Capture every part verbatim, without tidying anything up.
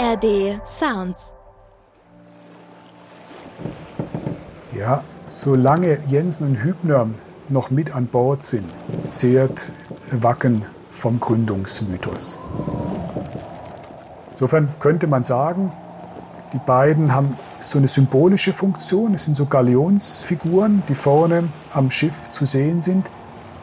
A R D Sounds. Ja, solange Jensen und Hübner noch mit an Bord sind, zehrt Wacken vom Gründungsmythos. Insofern könnte man sagen, die beiden haben so eine symbolische Funktion. Es sind so Galionsfiguren, die vorne am Schiff zu sehen sind.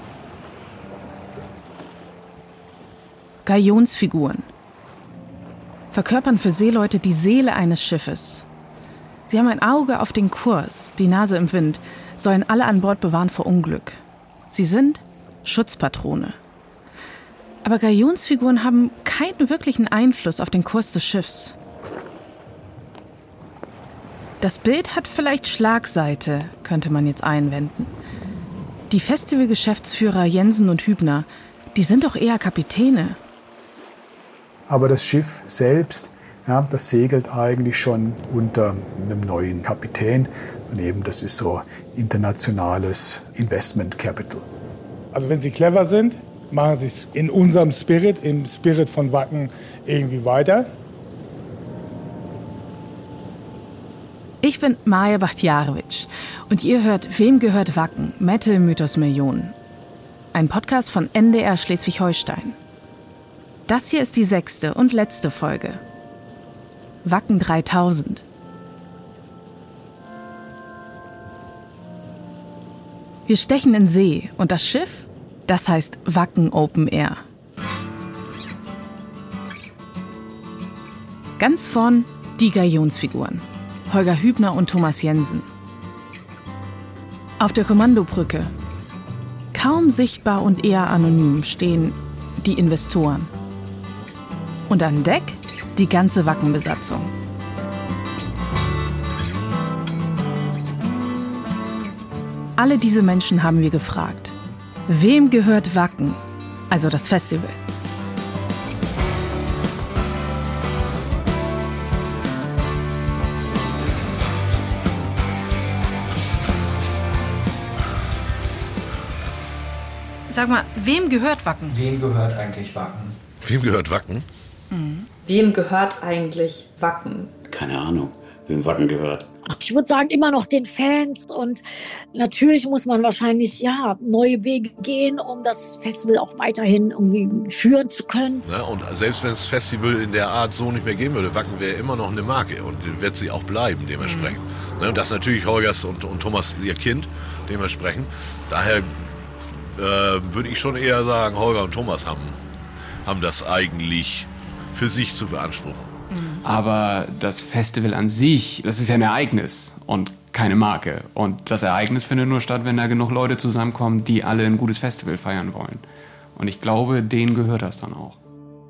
Galionsfiguren verkörpern für Seeleute die Seele eines Schiffes. Sie haben ein Auge auf den Kurs, die Nase im Wind, sollen alle an Bord bewahren vor Unglück. Sie sind Schutzpatrone. Aber Galionsfiguren haben keinen wirklichen Einfluss auf den Kurs des Schiffs. Das Bild hat vielleicht Schlagseite, könnte man jetzt einwenden. Die Festivalgeschäftsführer Jensen und Hübner, die sind doch eher Kapitäne. Aber das Schiff selbst, ja, das segelt eigentlich schon unter einem neuen Kapitän. Und eben, das ist so internationales Investment Capital. Also wenn Sie clever sind, machen Sie es in unserem Spirit, im Spirit von Wacken irgendwie weiter. Ich bin Maja Bachtjarewitsch und ihr hört Wem gehört Wacken? Metal Mythos Millionen. Ein Podcast von N D R Schleswig-Holstein. Das hier ist die sechste und letzte Folge. Wacken dreitausend. Wir stechen in See und das Schiff, das heißt Wacken Open Air. Ganz vorn die Galionsfiguren. Holger Hübner und Thomas Jensen. Auf der Kommandobrücke, kaum sichtbar und eher anonym, stehen die Investoren. Und an Deck die ganze Wacken-Besatzung. Alle diese Menschen haben wir gefragt. Wem gehört Wacken, also das Festival? Sag mal, wem gehört Wacken? Wem gehört eigentlich Wacken? Wem gehört Wacken? Mhm. Wem gehört eigentlich Wacken? Keine Ahnung, wem Wacken gehört. Ich würde sagen, immer noch den Fans. Und natürlich muss man wahrscheinlich ja, neue Wege gehen, um das Festival auch weiterhin irgendwie führen zu können. Ja, und selbst wenn es das Festival in der Art so nicht mehr geben würde, Wacken wäre immer noch eine Marke und wird sie auch bleiben dementsprechend. Mhm. Und das ist natürlich Holgers und, und Thomas ihr Kind dementsprechend. Daher äh, würde ich schon eher sagen, Holger und Thomas haben, haben das eigentlich für sich zu beanspruchen. Aber das Festival an sich, das ist ja ein Ereignis und keine Marke. Und das Ereignis findet nur statt, wenn da genug Leute zusammenkommen, die alle ein gutes Festival feiern wollen. Und ich glaube, denen gehört das dann auch.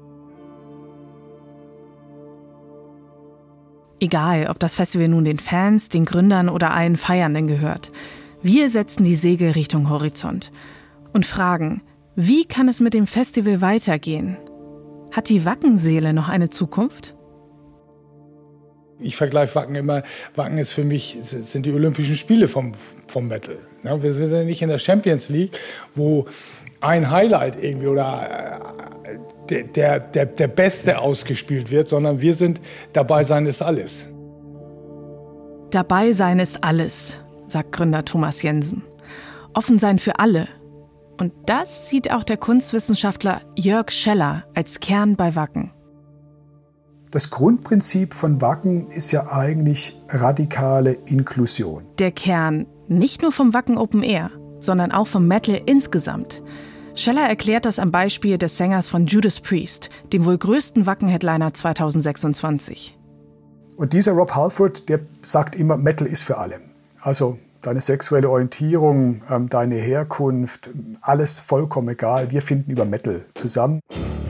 Egal, ob das Festival nun den Fans, den Gründern oder allen Feiernden gehört. Wir setzen die Segel Richtung Horizont und fragen, wie kann es mit dem Festival weitergehen? Hat die Wackenseele noch eine Zukunft? Ich vergleiche Wacken immer, Wacken ist für mich, sind die Olympischen Spiele vom, vom Metal. Ja, wir sind ja nicht in der Champions League, wo ein Highlight irgendwie oder der, der, der, der Beste ausgespielt wird, sondern wir sind dabei sein ist alles. Dabei sein ist alles, sagt Gründer Thomas Jensen. Offen sein für alle. Und das sieht auch der Kunstwissenschaftler Jörg Scheller als Kern bei Wacken. Das Grundprinzip von Wacken ist ja eigentlich radikale Inklusion. Der Kern nicht nur vom Wacken Open Air, sondern auch vom Metal insgesamt. Scheller erklärt das am Beispiel des Sängers von Judas Priest, dem wohl größten Wacken-Headliner zweitausendsechsundzwanzig. Und dieser Rob Halford, der sagt immer, Metal ist für alle. Also deine sexuelle Orientierung, deine Herkunft, alles vollkommen egal. Wir finden über Metal zusammen.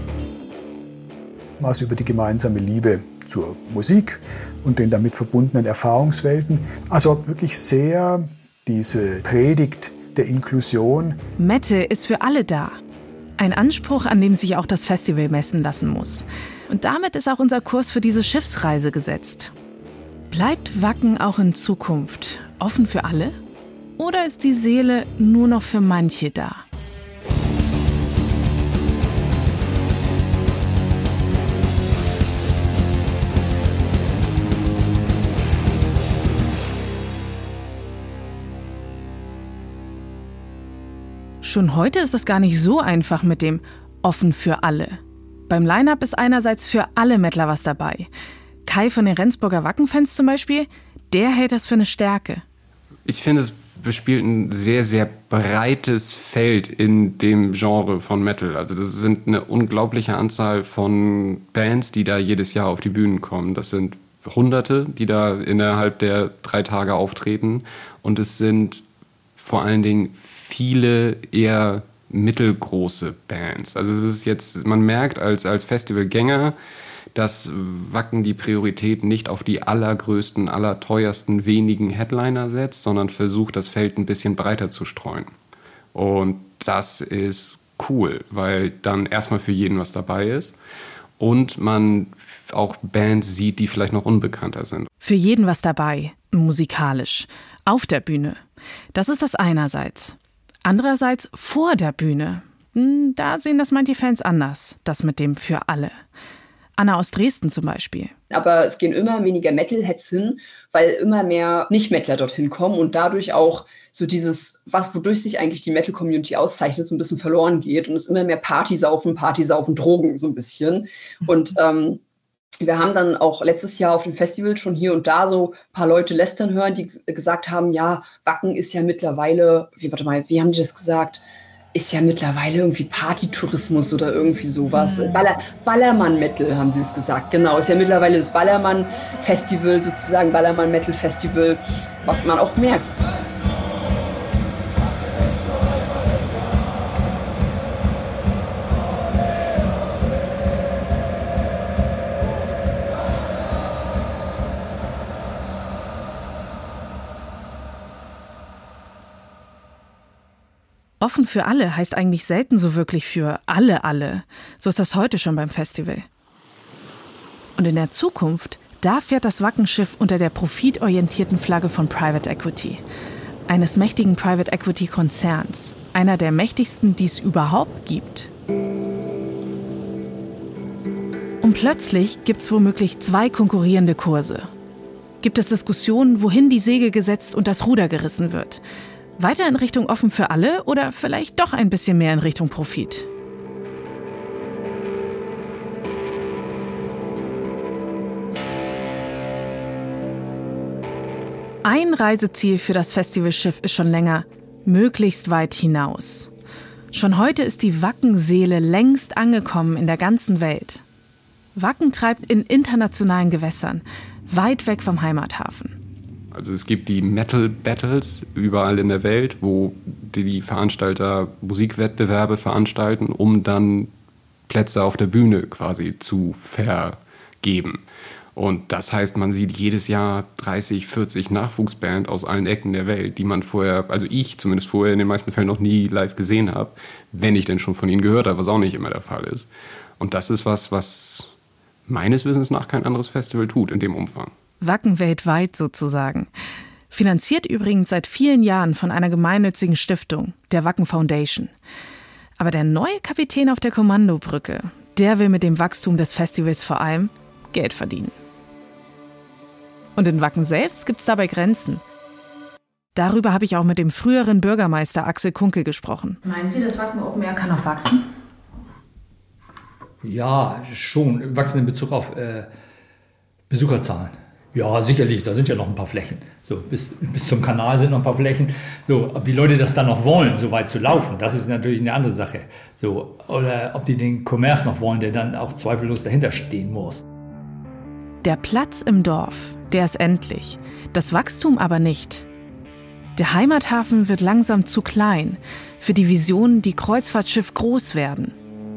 Also über die gemeinsame Liebe zur Musik und den damit verbundenen Erfahrungswelten. Also wirklich sehr diese Predigt der Inklusion. Metal ist für alle da. Ein Anspruch, an dem sich auch das Festival messen lassen muss. Und damit ist auch unser Kurs für diese Schiffsreise gesetzt. Bleibt Wacken auch in Zukunft offen für alle? Oder ist die Seele nur noch für manche da? Schon heute ist es gar nicht so einfach mit dem offen für alle. Beim Line-Up ist einerseits für alle Mettler was dabei. Kai von den Rendsburger Wacken-Fans zum Beispiel, der hält das für eine Stärke. Ich finde, es bespielt ein sehr, sehr breites Feld in dem Genre von Metal. Also das sind eine unglaubliche Anzahl von Bands, die da jedes Jahr auf die Bühnen kommen. Das sind Hunderte, die da innerhalb der drei Tage auftreten. Und es sind vor allen Dingen viele eher mittelgroße Bands. Also es ist jetzt, man merkt als, als Festivalgänger, dass Wacken die Priorität nicht auf die allergrößten, allerteuersten, wenigen Headliner setzt, sondern versucht, das Feld ein bisschen breiter zu streuen. Und das ist cool, weil dann erstmal für jeden was dabei ist und man auch Bands sieht, die vielleicht noch unbekannter sind. Für jeden was dabei, musikalisch, auf der Bühne. Das ist das einerseits. Andererseits vor der Bühne. Da sehen das manche Fans anders, das mit dem für alle. Anna aus Dresden zum Beispiel. Aber es gehen immer weniger Metalheads hin, weil immer mehr Nicht-Metaler dorthin kommen und dadurch auch so dieses, was wodurch sich eigentlich die Metal-Community auszeichnet, so ein bisschen verloren geht und es immer mehr Partysaufen, Partysaufen, Drogen so ein bisschen. Und ähm, wir haben dann auch letztes Jahr auf dem Festival schon hier und da so ein paar Leute lästern hören, die gesagt haben, ja, Wacken ist ja mittlerweile, wie, warte mal, wie haben die das gesagt? Ist ja mittlerweile irgendwie Partytourismus oder irgendwie sowas. Baller, Ballermann-Metal haben sie es gesagt. Genau, ist ja mittlerweile das Ballermann-Festival, sozusagen Ballermann-Metal-Festival, was man auch merkt. Offen für alle heißt eigentlich selten so wirklich für alle, alle. So ist das heute schon beim Festival. Und in der Zukunft, da fährt das Wackenschiff unter der profitorientierten Flagge von Private Equity. Eines mächtigen Private Equity Konzerns. Einer der mächtigsten, die es überhaupt gibt. Und plötzlich gibt es womöglich zwei konkurrierende Kurse. Gibt es Diskussionen, wohin die Segel gesetzt und das Ruder gerissen wird? Weiter in Richtung offen für alle oder vielleicht doch ein bisschen mehr in Richtung Profit? Ein Reiseziel für das Festivalschiff ist schon länger, möglichst weit hinaus. Schon heute ist die Wacken-Seele längst angekommen in der ganzen Welt. Wacken treibt in internationalen Gewässern, weit weg vom Heimathafen. Also es gibt die Metal Battles überall in der Welt, wo die Veranstalter Musikwettbewerbe veranstalten, um dann Plätze auf der Bühne quasi zu vergeben. Und das heißt, man sieht jedes Jahr dreißig, vierzig Nachwuchsbands aus allen Ecken der Welt, die man vorher, also ich zumindest vorher in den meisten Fällen noch nie live gesehen habe, wenn ich denn schon von ihnen gehört habe, was auch nicht immer der Fall ist. Und das ist was, was meines Wissens nach kein anderes Festival tut in dem Umfang. Wacken weltweit sozusagen. Finanziert übrigens seit vielen Jahren von einer gemeinnützigen Stiftung, der Wacken Foundation. Aber der neue Kapitän auf der Kommandobrücke, der will mit dem Wachstum des Festivals vor allem Geld verdienen. Und in Wacken selbst gibt es dabei Grenzen. Darüber habe ich auch mit dem früheren Bürgermeister Axel Kunkel gesprochen. Meinen Sie, das Wacken Open Air kann noch wachsen? Ja, schon. Wachsen in Bezug auf äh, Besucherzahlen. Ja, sicherlich, da sind ja noch ein paar Flächen. So, bis, bis zum Kanal sind noch ein paar Flächen. So, ob die Leute das dann noch wollen, so weit zu laufen, das ist natürlich eine andere Sache. So, oder ob die den Kommerz noch wollen, der dann auch zweifellos dahinter stehen muss. Der Platz im Dorf, der ist endlich. Das Wachstum aber nicht. Der Heimathafen wird langsam zu klein für die Visionen, die Kreuzfahrtschiff groß werden.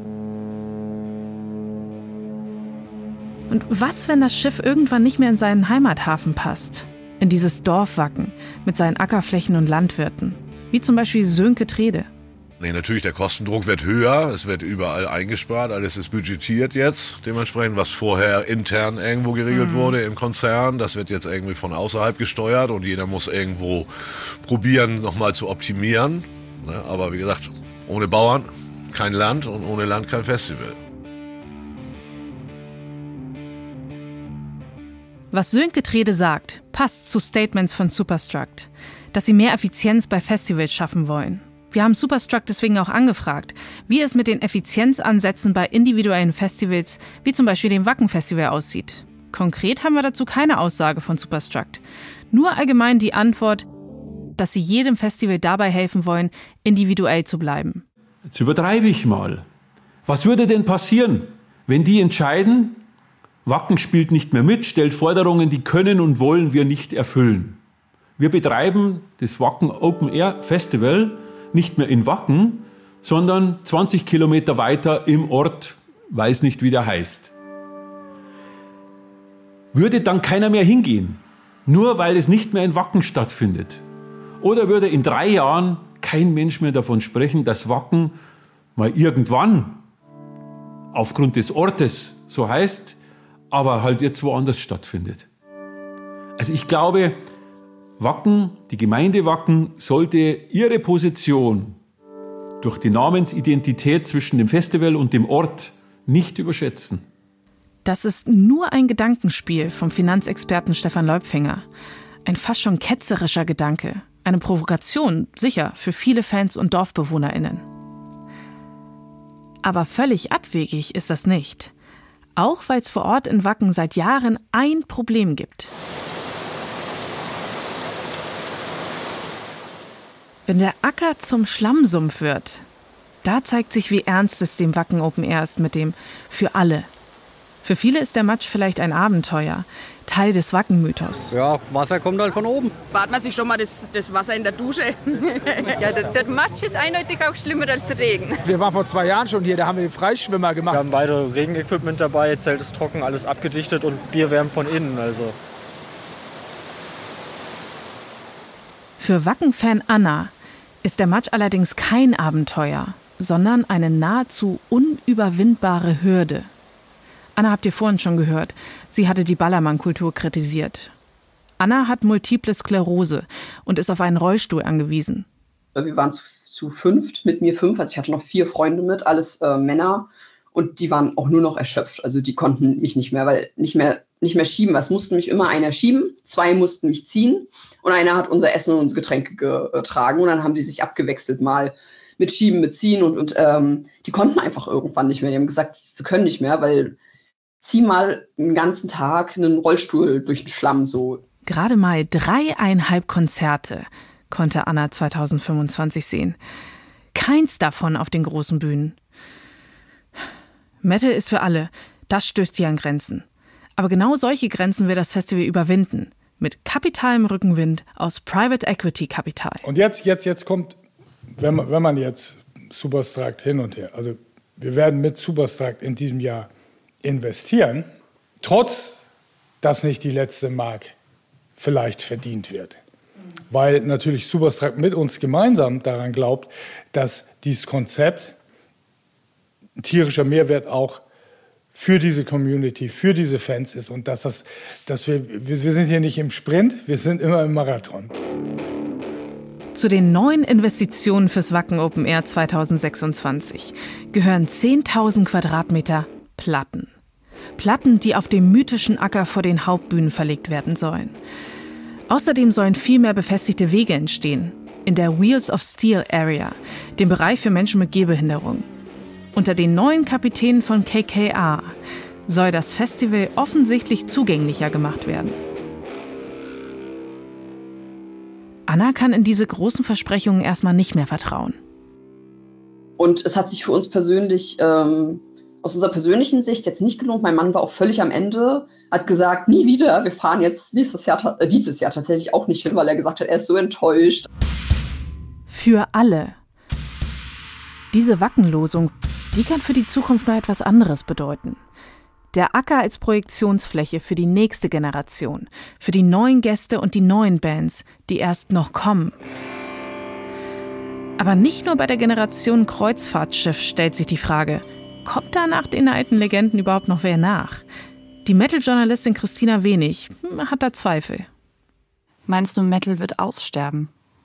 Und was, wenn das Schiff irgendwann nicht mehr in seinen Heimathafen passt? In dieses Dorf Wacken mit seinen Ackerflächen und Landwirten. Wie zum Beispiel Sönke Trede. Nee, natürlich, der Kostendruck wird höher. Es wird überall eingespart. Alles ist budgetiert jetzt. Dementsprechend, was vorher intern irgendwo geregelt mhm. wurde im Konzern, das wird jetzt irgendwie von außerhalb gesteuert. Und jeder muss irgendwo probieren, nochmal zu optimieren. Aber wie gesagt, ohne Bauern kein Land und ohne Land kein Festival. Was Sönke Trede sagt, passt zu Statements von Superstruct, dass sie mehr Effizienz bei Festivals schaffen wollen. Wir haben Superstruck deswegen auch angefragt, wie es mit den Effizienzansätzen bei individuellen Festivals, wie zum Beispiel dem Wacken-Festival, aussieht. Konkret haben wir dazu keine Aussage von Superstruck. Nur allgemein die Antwort, dass sie jedem Festival dabei helfen wollen, individuell zu bleiben. Jetzt übertreibe ich mal. Was würde denn passieren, wenn die entscheiden, Wacken spielt nicht mehr mit, stellt Forderungen, die können und wollen wir nicht erfüllen. Wir betreiben das Wacken Open Air Festival nicht mehr in Wacken, sondern zwanzig Kilometer weiter im Ort, weiß nicht, wie der heißt. Würde dann keiner mehr hingehen, nur weil es nicht mehr in Wacken stattfindet? Oder würde in drei Jahren kein Mensch mehr davon sprechen, dass Wacken mal irgendwann aufgrund des Ortes so heißt, aber halt jetzt woanders stattfindet? Also ich glaube, Wacken, die Gemeinde Wacken, sollte ihre Position durch die Namensidentität zwischen dem Festival und dem Ort nicht überschätzen. Das ist nur ein Gedankenspiel vom Finanzexperten Stefan Leupfinger. Ein fast schon ketzerischer Gedanke. Eine Provokation, sicher, für viele Fans und DorfbewohnerInnen. Aber völlig abwegig ist das nicht. Auch weil es vor Ort in Wacken seit Jahren ein Problem gibt. Wenn der Acker zum Schlammsumpf wird, da zeigt sich, wie ernst es dem Wacken Open Air ist mit dem für alle. Für viele ist der Matsch vielleicht ein Abenteuer, Teil des Wacken-Mythos. Ja, Wasser kommt halt von oben. Spart man sich schon mal das, das Wasser in der Dusche. Ja, der, der Matsch ist eindeutig auch schlimmer als der Regen. Wir waren vor zwei Jahren schon hier, da haben wir den Freischwimmer gemacht. Wir haben beide Regenequipment dabei, Zelt ist trocken, alles abgedichtet und Bier wärmt von innen. Also. Für Wacken-Fan Anna ist der Matsch allerdings kein Abenteuer, sondern eine nahezu unüberwindbare Hürde. Anna habt ihr vorhin schon gehört, sie hatte die Ballermann-Kultur kritisiert. Anna hat multiple Sklerose und ist auf einen Rollstuhl angewiesen. Wir waren zu, zu fünft, mit mir fünf, also ich hatte noch vier Freunde mit, alles äh, Männer. Und die waren auch nur noch erschöpft, also die konnten mich nicht mehr, weil nicht mehr, nicht mehr schieben. Es musste mich immer einer schieben, zwei mussten mich ziehen und einer hat unser Essen und unsere Getränke getragen. Und dann haben die sich abgewechselt, mal mit Schieben, mit Ziehen. Und, und ähm, die konnten einfach irgendwann nicht mehr. Die haben gesagt, wir können nicht mehr, weil zieh mal den ganzen Tag einen Rollstuhl durch den Schlamm so. Gerade mal dreieinhalb Konzerte konnte Anna zwanzig fünfundzwanzig sehen. Keins davon auf den großen Bühnen. Metal ist für alle, das stößt hier an Grenzen. Aber genau solche Grenzen will das Festival überwinden. Mit kapitalem Rückenwind aus Private Equity Kapital. Und jetzt, jetzt, jetzt kommt, wenn man, wenn man jetzt Superstruck hin und her, also wir werden mit Superstruck in diesem Jahr investieren, trotz, dass nicht die letzte Mark vielleicht verdient wird. Weil natürlich Superstruck mit uns gemeinsam daran glaubt, dass dieses Konzept ein tierischer Mehrwert auch für diese Community, für diese Fans ist und dass, das, dass wir, wir sind hier nicht im Sprint, wir sind immer im Marathon. Zu den neuen Investitionen fürs Wacken Open Air zwanzig sechsundzwanzig gehören zehntausend Quadratmeter Platten. Platten, die auf dem mythischen Acker vor den Hauptbühnen verlegt werden sollen. Außerdem sollen viel mehr befestigte Wege entstehen. In der Wheels of Steel Area, dem Bereich für Menschen mit Gehbehinderung. Unter den neuen Kapitänen von K K A soll das Festival offensichtlich zugänglicher gemacht werden. Anna kann in diese großen Versprechungen erstmal nicht mehr vertrauen. Und es hat sich für uns persönlich, ähm, aus unserer persönlichen Sicht jetzt nicht gelohnt. Mein Mann war auch völlig am Ende, hat gesagt, nie wieder, wir fahren jetzt nächstes Jahr, äh, dieses Jahr tatsächlich auch nicht hin, weil er gesagt hat, er ist so enttäuscht. Für alle. Diese Wackenlosung, die kann für die Zukunft noch etwas anderes bedeuten. Der Acker als Projektionsfläche für die nächste Generation, für die neuen Gäste und die neuen Bands, die erst noch kommen. Aber nicht nur bei der Generation Kreuzfahrtschiff stellt sich die Frage, kommt da nach den alten Legenden überhaupt noch wer nach? Die Metal-Journalistin Christina Wenig hat da Zweifel. Meinst du, Metal wird aussterben?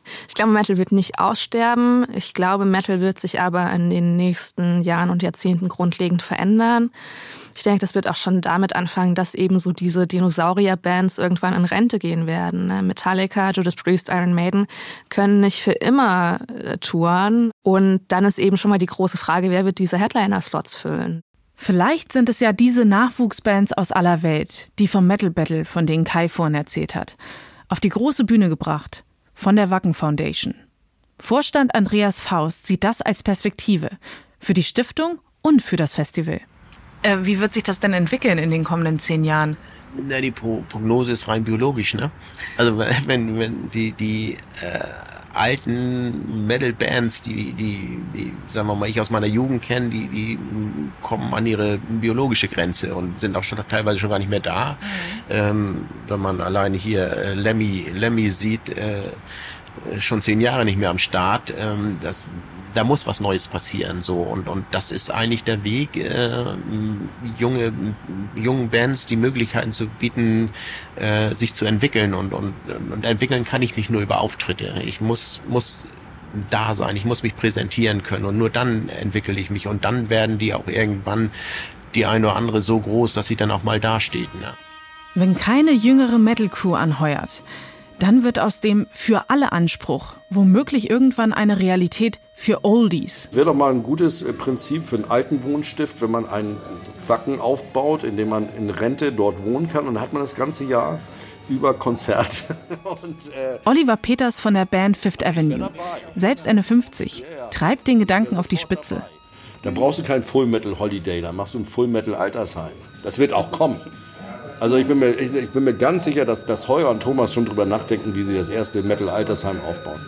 Ich glaube, Metal wird nicht aussterben. Ich glaube, Metal wird sich aber in den nächsten Jahren und Jahrzehnten grundlegend verändern. Ich denke, das wird auch schon damit anfangen, dass eben so diese Dinosaurier-Bands irgendwann in Rente gehen werden. Metallica, Judas Priest, Iron Maiden können nicht für immer touren. Und dann ist eben schon mal die große Frage, wer wird diese Headliner-Slots füllen? Vielleicht sind es ja diese Nachwuchsbands aus aller Welt, die vom Metal Battle, von denen Kai vorhin erzählt hat, auf die große Bühne gebracht, von der Wacken Foundation. Vorstand Andreas Faust sieht das als Perspektive für die Stiftung und für das Festival. Äh, wie wird sich das denn entwickeln in den kommenden zehn Jahren? Na, die Pro- Prognose ist rein biologisch, ne? Also wenn, wenn die, die äh, alten Metal-Bands, die, die, die, sagen wir mal, ich aus meiner Jugend kenne, die, die kommen an ihre biologische Grenze und sind auch schon teilweise schon gar nicht mehr da. Mhm. Ähm, wenn man alleine hier äh, Lemmy, Lemmy sieht, äh, schon zehn Jahre nicht mehr am Start, ähm, das, da muss was Neues passieren, so, und, und das ist eigentlich der Weg, äh, junge, jungen Bands die Möglichkeiten zu bieten, äh, sich zu entwickeln, und, und, und entwickeln kann ich mich nur über Auftritte. Ich muss, muss da sein, ich muss mich präsentieren können, und nur dann entwickle ich mich, und dann werden die auch irgendwann die eine oder andere so groß, dass sie dann auch mal dasteht. Ne? Wenn keine jüngere Metal-Crew anheuert, dann wird aus dem für alle Anspruch womöglich irgendwann eine Realität für Oldies. Wäre doch mal ein gutes Prinzip für einen Altenwohnstift, wenn man einen Wacken aufbaut, in dem man in Rente dort wohnen kann, und dann hat man das ganze Jahr über Konzerte. Und, äh Oliver Peters von der Band Fifth Avenue, selbst Ende fünfzig, treibt den Gedanken auf die Spitze. Da brauchst du kein Full Metal Holiday, da machst du ein Full Metal Altersheim. Das wird auch kommen. Also ich bin mir, ich, ich bin mir ganz sicher, dass, dass Heuer und Thomas schon drüber nachdenken, wie sie das erste Metal-Altersheim aufbauen.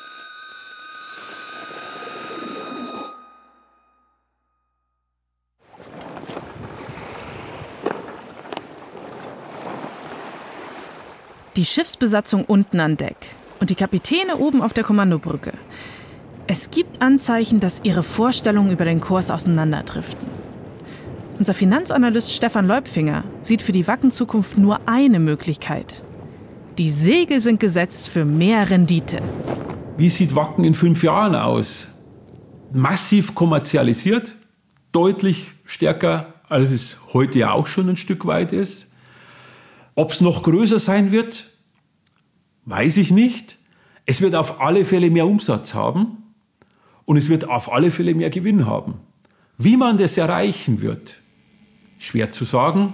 Die Schiffsbesatzung unten an Deck und die Kapitäne oben auf der Kommandobrücke. Es gibt Anzeichen, dass ihre Vorstellungen über den Kurs auseinanderdriften. Unser Finanzanalyst Stefan Leupfinger sieht für die Wacken-Zukunft nur eine Möglichkeit. Die Segel sind gesetzt für mehr Rendite. Wie sieht Wacken in fünf Jahren aus? Massiv kommerzialisiert, deutlich stärker, als es heute ja auch schon ein Stück weit ist. Ob es noch größer sein wird, weiß ich nicht. Es wird auf alle Fälle mehr Umsatz haben und es wird auf alle Fälle mehr Gewinn haben. Wie man das erreichen wird, schwer zu sagen.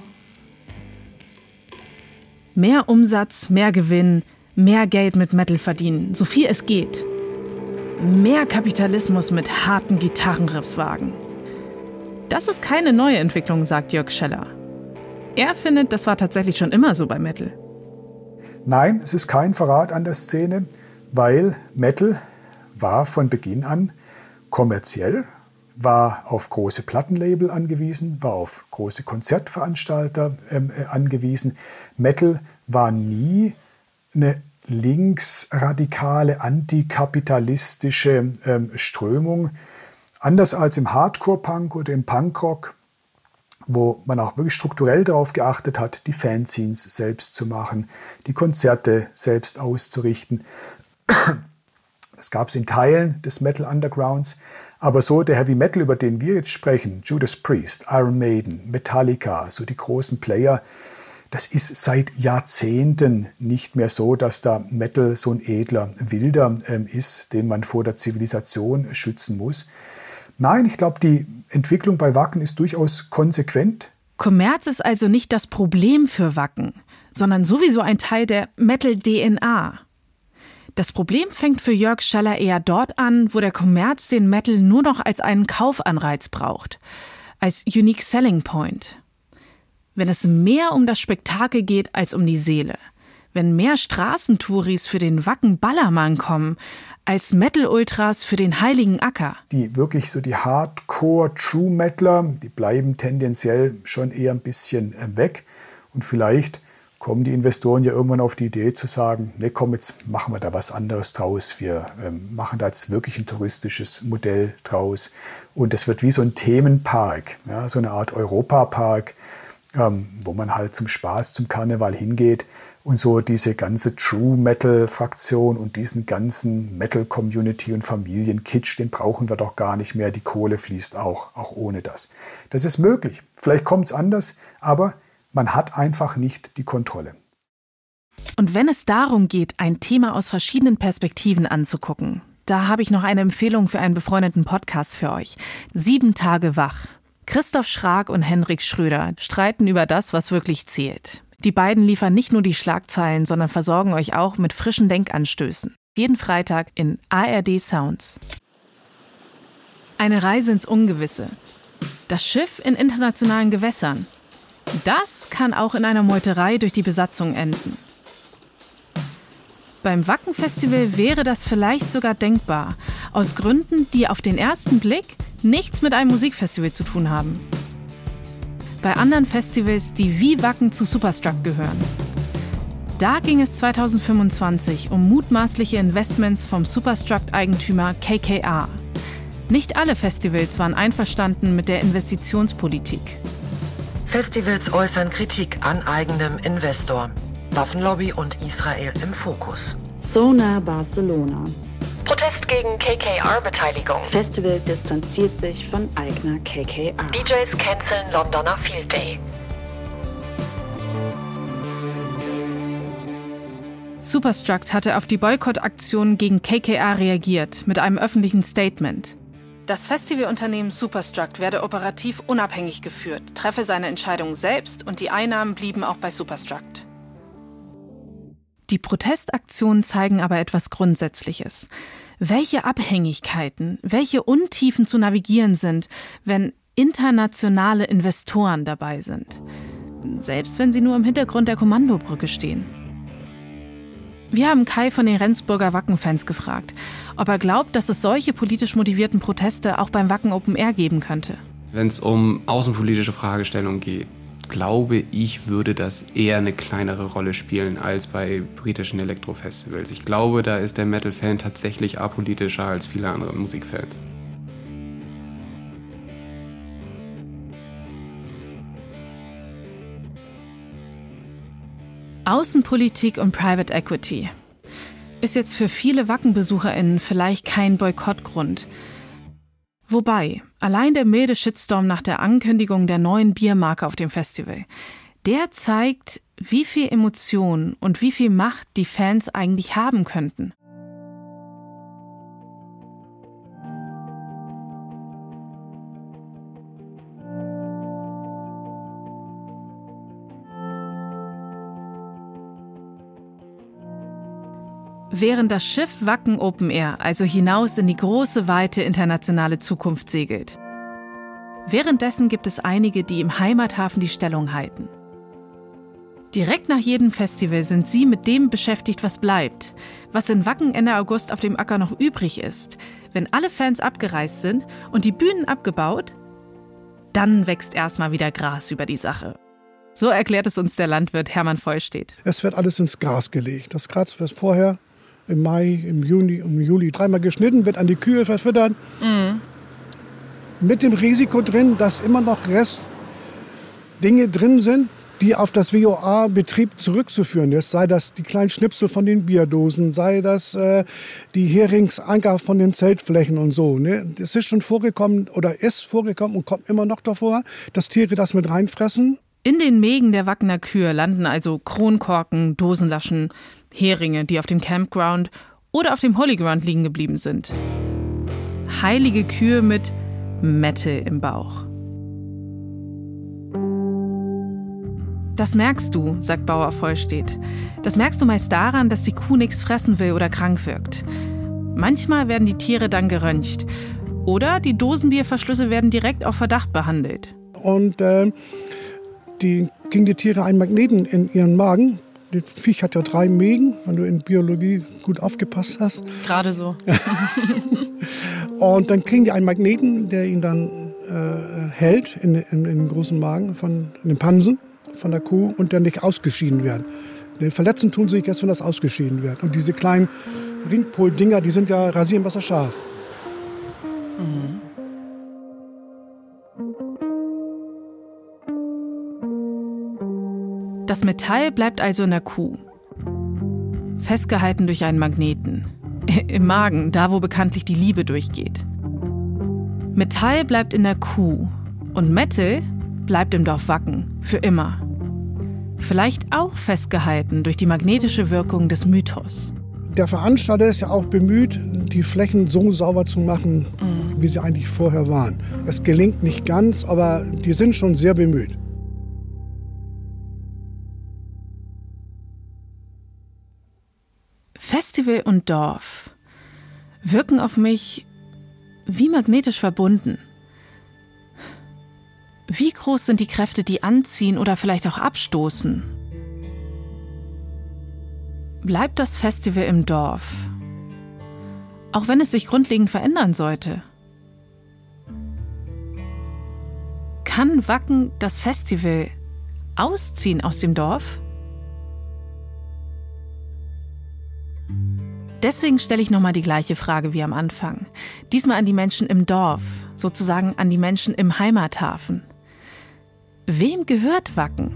Mehr Umsatz, mehr Gewinn, mehr Geld mit Metal verdienen, so viel es geht. Mehr Kapitalismus mit harten Gitarrenriffs wagen. Das ist keine neue Entwicklung, sagt Jörg Scheller. Er findet, das war tatsächlich schon immer so bei Metal. Nein, es ist kein Verrat an der Szene, weil Metal war von Beginn an kommerziell, war auf große Plattenlabel angewiesen, war auf große Konzertveranstalter ähm, äh, angewiesen. Metal war nie eine linksradikale, antikapitalistische ähm, Strömung. Anders als im Hardcore-Punk oder im Punkrock, wo man auch wirklich strukturell darauf geachtet hat, die Fanzines selbst zu machen, die Konzerte selbst auszurichten. Das gab es in Teilen des Metal Undergrounds. Aber so der Heavy Metal, über den wir jetzt sprechen, Judas Priest, Iron Maiden, Metallica, so die großen Player, das ist seit Jahrzehnten nicht mehr so, dass da Metal so ein edler Wilder ähm, ist, den man vor der Zivilisation schützen muss. Nein, ich glaube, die Entwicklung bei Wacken ist durchaus konsequent. Kommerz ist also nicht das Problem für Wacken, sondern sowieso ein Teil der Metal-D N A. Das Problem fängt für Jörg Scheller eher dort an, wo der Kommerz den Metal nur noch als einen Kaufanreiz braucht, als Unique Selling Point. Wenn es mehr um das Spektakel geht als um die Seele, wenn mehr Straßentouris für den Wacken-Ballermann kommen, als Metal-Ultras für den Heiligen Acker. Die wirklich so die Hardcore-True-Metaler, die bleiben tendenziell schon eher ein bisschen weg, und vielleicht kommen die Investoren ja irgendwann auf die Idee zu sagen, ne komm, jetzt machen wir da was anderes draus. Wir ähm, machen da jetzt wirklich ein touristisches Modell draus. Und es wird wie so ein Themenpark, ja, so eine Art Europapark, ähm, wo man halt zum Spaß, zum Karneval hingeht. Und so diese ganze True-Metal-Fraktion und diesen ganzen Metal-Community und Familienkitsch, den brauchen wir doch gar nicht mehr. Die Kohle fließt auch, auch ohne das. Das ist möglich. Vielleicht kommt es anders, aber man hat einfach nicht die Kontrolle. Und wenn es darum geht, ein Thema aus verschiedenen Perspektiven anzugucken, da habe ich noch eine Empfehlung für einen befreundeten Podcast für euch. Sieben Tage wach. Christoph Schrag und Henrik Schröder streiten über das, was wirklich zählt. Die beiden liefern nicht nur die Schlagzeilen, sondern versorgen euch auch mit frischen Denkanstößen. Jeden Freitag in A R D Sounds. Eine Reise ins Ungewisse. Das Schiff in internationalen Gewässern. Das kann auch in einer Meuterei durch die Besatzung enden. Beim Wacken-Festival wäre das vielleicht sogar denkbar, aus Gründen, die auf den ersten Blick nichts mit einem Musikfestival zu tun haben. Bei anderen Festivals, die wie Wacken zu Superstruck gehören. Da ging es zweitausendfünfundzwanzig um mutmaßliche Investments vom Superstruck-Eigentümer K K R. Nicht alle Festivals waren einverstanden mit der Investitionspolitik. Festivals äußern Kritik an eigenem Investor. Waffenlobby und Israel im Fokus. Sonar Barcelona. Protest gegen K K R-Beteiligung. Festival distanziert sich von eigener K K R. D Js canceln Londoner Field Day. Superstruck hatte auf die Boykottaktion gegen K K R reagiert mit einem öffentlichen Statement. Das Festivalunternehmen Superstruck werde operativ unabhängig geführt, treffe seine Entscheidung selbst und die Einnahmen blieben auch bei Superstruck. Die Protestaktionen zeigen aber etwas Grundsätzliches. Welche Abhängigkeiten, welche Untiefen zu navigieren sind, wenn internationale Investoren dabei sind. Selbst wenn sie nur im Hintergrund der Kommandobrücke stehen. Wir haben Kai von den Rendsburger Wacken-Fans gefragt, ob er glaubt, dass es solche politisch motivierten Proteste auch beim Wacken Open Air geben könnte. Wenn es um außenpolitische Fragestellungen geht, glaube ich, würde das eher eine kleinere Rolle spielen als bei britischen Elektrofestivals. Ich glaube, da ist der Metal-Fan tatsächlich apolitischer als viele andere Musikfans. Außenpolitik und Private Equity ist jetzt für viele Wacken-BesucherInnen vielleicht kein Boykottgrund. Wobei, allein der milde Shitstorm nach der Ankündigung der neuen Biermarke auf dem Festival, der zeigt, wie viel Emotion und wie viel Macht die Fans eigentlich haben könnten. Während das Schiff Wacken Open Air also hinaus in die große, weite internationale Zukunft segelt. Währenddessen gibt es einige, die im Heimathafen die Stellung halten. Direkt nach jedem Festival sind sie mit dem beschäftigt, was bleibt, was in Wacken Ende August auf dem Acker noch übrig ist. Wenn alle Fans abgereist sind und die Bühnen abgebaut, dann wächst erstmal wieder Gras über die Sache. So erklärt es uns der Landwirt Hermann Vollstedt. Es wird alles ins Gras gelegt. Das Gras wird vorher im Mai, im Juni, im Juli dreimal geschnitten, wird an die Kühe verfüttert. Mhm. Mit dem Risiko drin, dass immer noch Restdinge drin sind, die auf das W O A-Betrieb zurückzuführen ist. Sei das die kleinen Schnipsel von den Bierdosen, sei das äh, die Heringsanker von den Zeltflächen und so. Ne? Es ist schon vorgekommen oder ist vorgekommen und kommt immer noch davor, dass Tiere das mit reinfressen. In den Mägen der Wackener Kühe landen also Kronkorken, Dosenlaschen, Heringe, die auf dem Campground oder auf dem Holy Ground liegen geblieben sind. Heilige Kühe mit Metal im Bauch. Das merkst du, sagt Bauer Vollstedt. Das merkst du meist daran, dass die Kuh nichts fressen will oder krank wirkt. Manchmal werden die Tiere dann geröntgt. Oder die Dosenbierverschlüsse werden direkt auf Verdacht behandelt. Und äh, die kriegen die Tiere einen Magneten in ihren Magen. Das Viech hat ja drei Mägen, wenn du in Biologie gut aufgepasst hast. Gerade so. Und dann kriegen die einen Magneten, der ihn dann äh, hält in, in, in den großen Magen, von in den Pansen von der Kuh und dann nicht ausgeschieden werden. Die Verletzten tun sich erst, wenn das ausgeschieden wird. Und diese kleinen Ringpol-Dinger, die sind ja rasierenwasserscharf. Mhm. Das Metall bleibt also in der Kuh. festgehalten durch einen Magneten. Im Magen, da wo bekanntlich die Liebe durchgeht. Metall bleibt in der Kuh und Metal bleibt im Dorf Wacken, für immer. Vielleicht auch festgehalten durch die magnetische Wirkung des Mythos. Der Veranstalter ist ja auch bemüht, die Flächen so sauber zu machen, mhm. wie sie eigentlich vorher waren. Es gelingt nicht ganz, aber die sind schon sehr bemüht. Festival und Dorf wirken auf mich wie magnetisch verbunden. Wie groß sind die Kräfte, die anziehen oder vielleicht auch abstoßen? Bleibt das Festival im Dorf, auch wenn es sich grundlegend verändern sollte? Kann Wacken das Festival ausziehen aus dem Dorf? Deswegen stelle ich nochmal die gleiche Frage wie am Anfang. Diesmal an die Menschen im Dorf, sozusagen an die Menschen im Heimathafen. Wem gehört Wacken?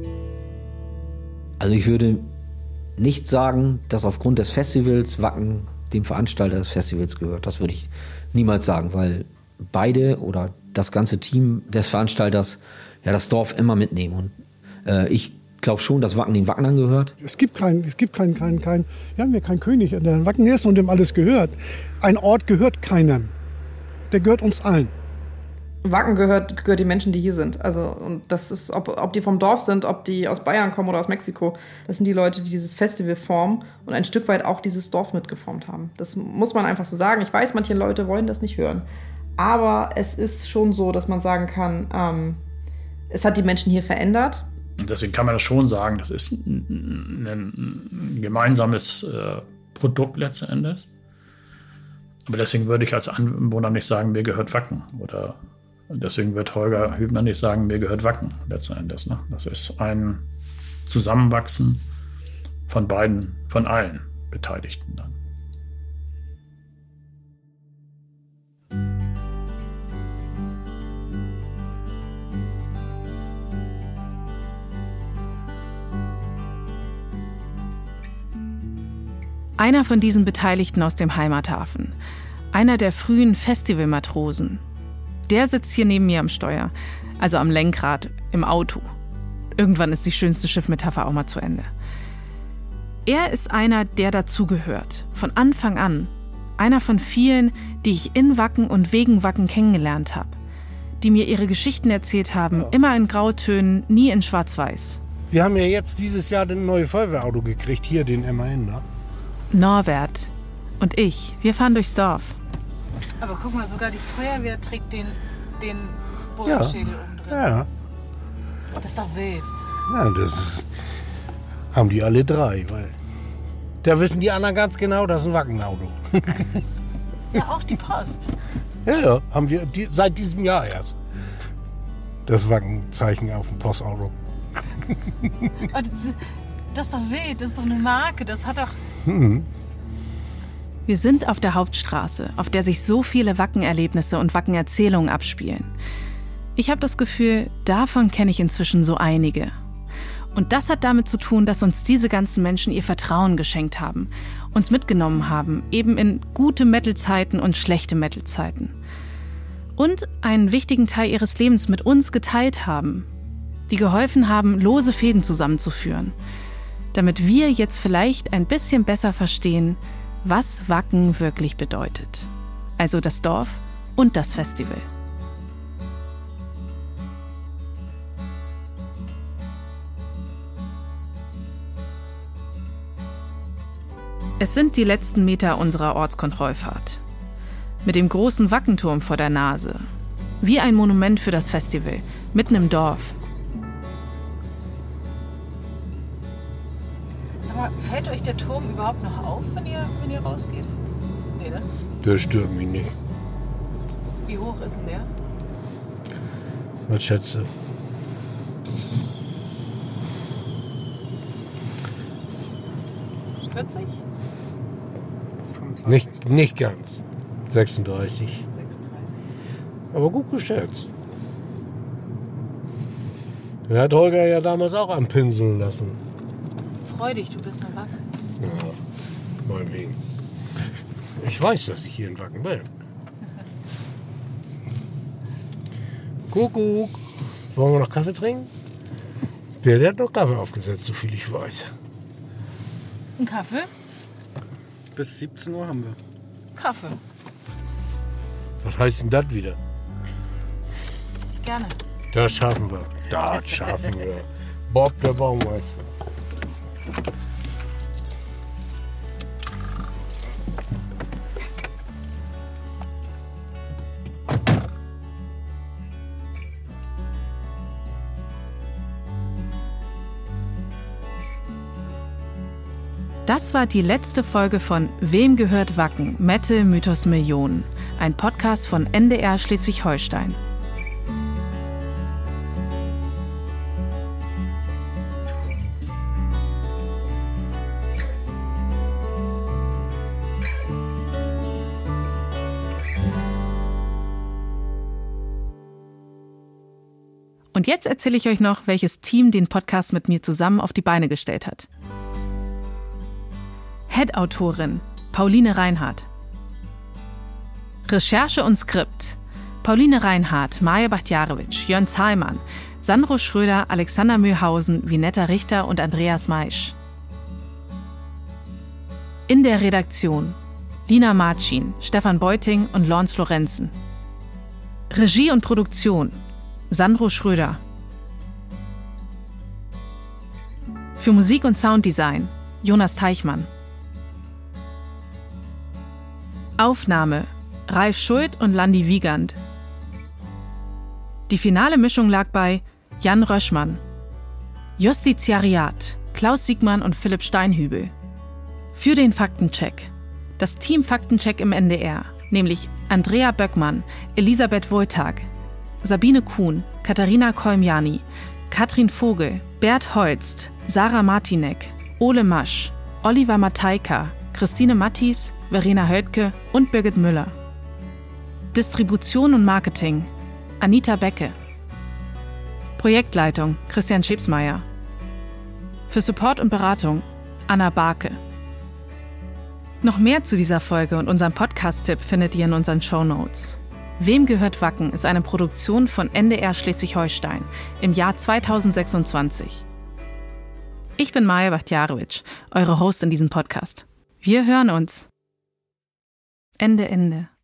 Also ich würde nicht sagen, dass aufgrund des Festivals Wacken dem Veranstalter des Festivals gehört. Das würde ich niemals sagen, weil beide oder das ganze Team des Veranstalters ja das Dorf immer mitnehmen. Und äh, ich glaube schon, dass Wacken den Wacknern gehört. Es gibt keinen, es gibt keinen, keinen, keinen, wir haben ja keinen König, der Wacken ist und dem alles gehört. Ein Ort gehört keinem. Der gehört uns allen. Wacken gehört, gehört die Menschen, die hier sind. Also, und das ist, ob, ob die vom Dorf sind, ob die aus Bayern kommen oder aus Mexiko. Das sind die Leute, die dieses Festival formen und ein Stück weit auch dieses Dorf mitgeformt haben. Das muss man einfach so sagen. Ich weiß, manche Leute wollen das nicht hören. Aber es ist schon so, dass man sagen kann, ähm, es hat die Menschen hier verändert. Und deswegen kann man das schon sagen, das ist ein, ein gemeinsames äh, Produkt letzten Endes. Aber deswegen würde ich als Anwohner nicht sagen, mir gehört Wacken. Oder deswegen wird Holger Hübner nicht sagen, mir gehört Wacken letzten Endes. Ne? Das ist ein Zusammenwachsen von beiden, von allen Beteiligten dann. Einer von diesen Beteiligten aus dem Heimathafen. Einer der frühen Festivalmatrosen. Der sitzt hier neben mir am Steuer, also am Lenkrad, im Auto. Irgendwann ist die schönste Schiffmetapher auch mal zu Ende. Er ist einer, der dazugehört, von Anfang an. Einer von vielen, die ich in Wacken und wegen Wacken kennengelernt habe. Die mir ihre Geschichten erzählt haben, ja. Immer in Grautönen, nie in Schwarz-Weiß. Wir haben ja jetzt dieses Jahr ein neues Feuerwehrauto gekriegt, hier den M A N, ne? Norbert und ich, wir fahren durchs Dorf. Aber guck mal, sogar die Feuerwehr trägt den, den Bullenschädel ja. oben drin. Ja. Das ist doch wild. Ja, das ist, haben die alle drei, weil da wissen die anderen ganz genau, das ist ein Wackenauto. Ja, auch die Post. Ja, ja, haben wir die, seit diesem Jahr erst. Das Wackenzeichen auf dem Postauto. Das, das ist doch wild, das ist doch eine Marke, das hat doch... Mhm. Wir sind auf der Hauptstraße, auf der sich so viele Wackenerlebnisse und Wackenerzählungen abspielen. Ich habe das Gefühl, davon kenne ich inzwischen so einige. Und das hat damit zu tun, dass uns diese ganzen Menschen ihr Vertrauen geschenkt haben, uns mitgenommen haben, eben in gute Metal-Zeiten und schlechte Metal-Zeiten. Und einen wichtigen Teil ihres Lebens mit uns geteilt haben, die geholfen haben, lose Fäden zusammenzuführen, damit wir jetzt vielleicht ein bisschen besser verstehen, was Wacken wirklich bedeutet. Also das Dorf und das Festival. Es sind die letzten Meter unserer Ortskontrollfahrt. Mit dem großen Wackenturm vor der Nase. Wie ein Monument für das Festival, mitten im Dorf. Sag mal, fällt euch der Turm überhaupt noch auf, wenn ihr, wenn ihr rausgeht? Nee, ne? Das stört mich nicht. Wie hoch ist denn der? Was schätzt du? vierzig? Nicht, nicht ganz. sechsunddreißig. sechsunddreißig. Aber gut geschätzt. Den hat Holger ja damals auch anpinseln lassen. Freu dich, du bist ein Wacken. Ja, meinetwegen. Ich weiß, dass ich hier in Wacken bin. Kuckuck. Wollen wir noch Kaffee trinken? Der, der hat noch Kaffee aufgesetzt, so viel ich weiß. Ein Kaffee? Bis siebzehn Uhr haben wir. Kaffee. Was heißt denn das wieder? Gerne. Das schaffen wir. Das schaffen wir. Bob, der Baumeister. Das war die letzte Folge von Wem gehört Wacken? Metal Mythos Millionen. Ein Podcast von N D R Schleswig-Holstein. Und jetzt erzähle ich euch noch, welches Team den Podcast mit mir zusammen auf die Beine gestellt hat. Head-Autorin Pauline Reinhardt. Recherche und Skript Pauline Reinhardt, Maja Bachtjarewitsch, Jörn Zahlmann, Sandro Schröder, Alexander Mühlhausen, Vinetta Richter und Andreas Maisch. In der Redaktion Lina Marcin, Stefan Beuting und Lornz Lorenzen. Regie und Produktion Sandro Schröder. Für Musik und Sounddesign Jonas Teichmann. Aufnahme Ralf Schuld und Landi Wiegand. Die finale Mischung lag bei Jan Röschmann. Justiziariat Klaus Siegmann und Philipp Steinhübel. Für den Faktencheck das Team Faktencheck im N D R, nämlich Andrea Böckmann, Elisabeth Wohltag, Sabine Kuhn, Katharina Kolmjani, Katrin Vogel, Bert Holst, Sarah Martinek, Ole Masch, Oliver Mateika, Christine Mattis, Verena Höldke und Birgit Müller. Distribution und Marketing Anita Becke. Projektleitung Christian Schepsmeier. Für Support und Beratung Anna Barke. Noch mehr zu dieser Folge und unserem Podcast-Tipp findet ihr in unseren Shownotes. Wem gehört Wacken ist eine Produktion von N D R Schleswig-Holstein im Jahr zweitausendsechsundzwanzig. Ich bin Maja Bachtjarewitsch, eure Host in diesem Podcast. Wir hören uns. Ende, Ende.